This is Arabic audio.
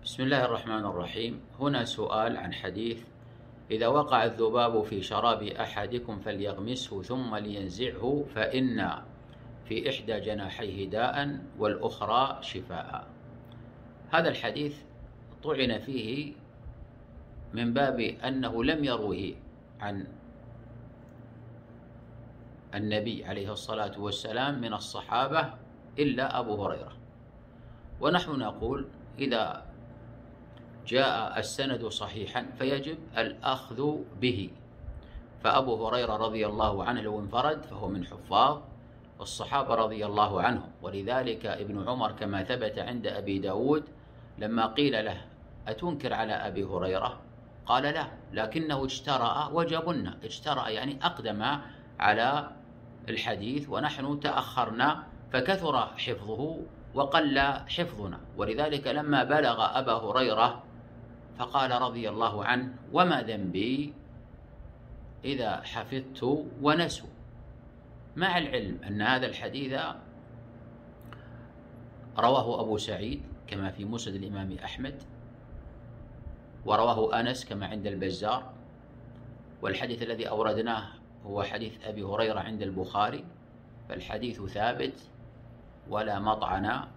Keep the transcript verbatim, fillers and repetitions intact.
بسم الله الرحمن الرحيم. هنا سؤال عن حديث: إذا وقع الذباب في شراب أحدكم فليغمسه ثم لينزعه فإن في إحدى جناحيه داء والأخرى شفاء. هذا الحديث طعن فيه من باب أنه لم يروه عن النبي عليه الصلاة والسلام من الصحابة إلا أبو هريرة، ونحن نقول إذا جاء السند صحيحا فيجب الأخذ به، فأبو هريرة رضي الله عنه لو انفرد فهو من حفاظ الصحابة رضي الله عنهم. ولذلك ابن عمر كما ثبت عند أبي داود لما قيل له: أتنكر على أبي هريرة؟ قال: لا، لكنه اجترأ وجبنا. اجترأ يعني أقدم على الحديث ونحن تأخرنا، فكثر حفظه وقل حفظنا. ولذلك لما بلغ أبا هريرة فقال رضي الله عنه: وما ذنبي إذا حفظت ونسوا، مع العلم أن هذا الحديث رواه أبو سعيد كما في مسند الإمام أحمد، ورواه أنس كما عند البزار، والحديث الذي أوردناه هو حديث أبي هريرة عند البخاري، فالحديث ثابت ولا مطعن